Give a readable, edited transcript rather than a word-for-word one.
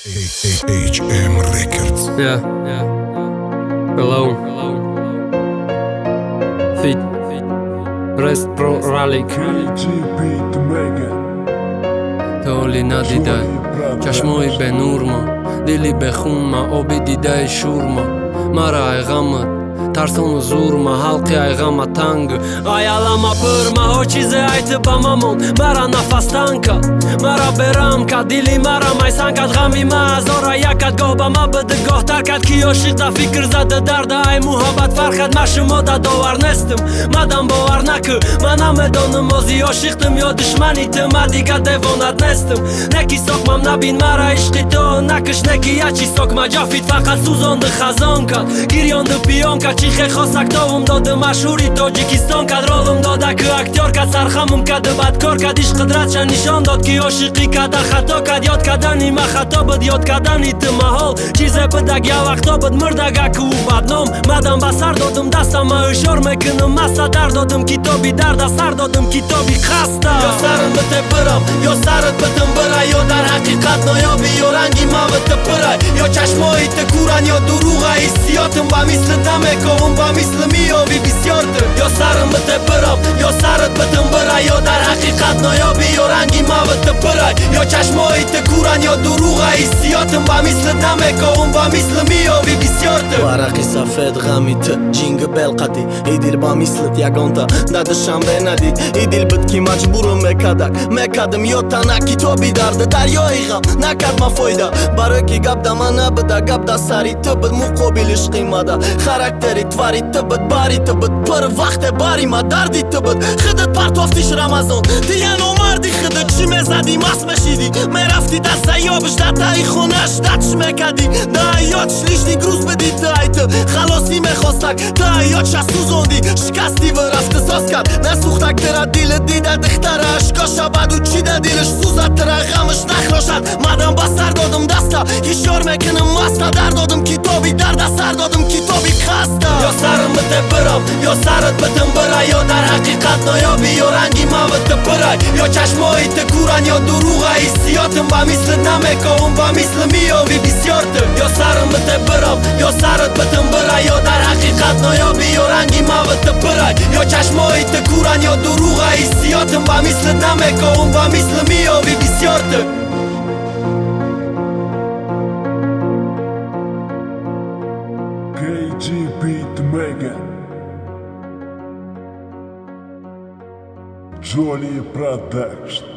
HM Records. Yeah. Alone. Fit. Rest Pro Rally. تولی ندیده چشمای به نور ما، دلی به خون ما، آبی دیده شور ما. مرا ای غمت ترسان و زور ما، حلقی ای غمت تنگ آیالما پر ما. ها چیز ایت با مامون مرا نفس تنگ کرد، مرا برم کرد، دلی مرا میسان کرد. غمی ما هزار یکت گاه با ما بده گاه تر کرد. کی عاشق دا فکر زده درد ای محبت فرخد. ما شما دا داور نستم مدام باور نکه. من نمیدانم مازی عاشقتم یا دشمنی تو. ما دیگه دیوانت نستم. نکی ساکمم نبین مرا عشقی تو نکش. نکی یچی ساکم جافید فقط سوزاند خزان کرد. گیریاند پیان کرد چیخه خواست اکتاوم داده مشهوری تاجیکستان کرد. رالم داده که اکتیار کرد سرخمم کرده بدکار کرد. ایش قدرت چند نشان داد که عاشقی کرد خطا کرد. یاد کردنی ما خطا بود یاد کردنی تو محال. چیزه بدک یا وقتا بود مردگه که او بدنام. مدام بسر دادم دستم اشار میکنم مسته در دادم کتابی درد سر دادم کتابی خسته. یا سرم بته برم یا سرت بتم بره، یا در حقیقت نایابی یا رنگی موت پره، یا چشمایی تکورن یا دروغ حسیاتم با مثل دمه که با مثل میابی بسیارتر. یا سرم بته برم یا سرت بتم بره، یا در حقیقت نایابی یا رنگی موت پره، یا چشمایی تکورن یا دروغ حسیاتم با مثل دمه که با مثل میابی بسیارتر. ورقی سفید غمیت جینگ بلقتی ایدیل با مثلت یگانتا ندشم به ندید. ایدیل بد کی مجبورم مکدم یا تنکی تو بیدرده دریای غم نکد ما فایده. برای کی گب دما نبده گب دا سری تو بد مقابلش قیمده. خرکتری تواری تو بد باری تو بد پر وقت باری ما دردی تو بد. خودت پرتافتیش رمضان دیگه نومردی خودت چی میزدی مست مشیدی. میرفتی دست یابش در تایی خونش دچ میکدی. نه یاد شلیشنی گروز بدی تایت خلاصی میخواستک. تا یاد شست سوزوندی شکستی و رفت ساز کرد. نسوختک ترا دیل دیده دختر اشکا شبد و چیده دیلش سوزد ترا غمش نخراشد. مدام با سر دادم دستا هیشار میکنم مستا در دادم کتابی درد سر دادم کتابی خسته. یا سرم بته برم یا سرت بتم بره، یا در حقیقت نایابی یا رنگی موت پره، یا چشمایی تکورن یا دروغ حسیاتم با مثل دمه که با مثل میابی بسیارتر. یا سرم بته برم یا سرت بتم بره، یا در حقیقت نایابی یا رنگی موت پره، یا چشمایی تکورن یا دروغ حسیاتم با مثل دمه که با مثل میابی بسیارتر. KG Beatmaker, Jolly Production.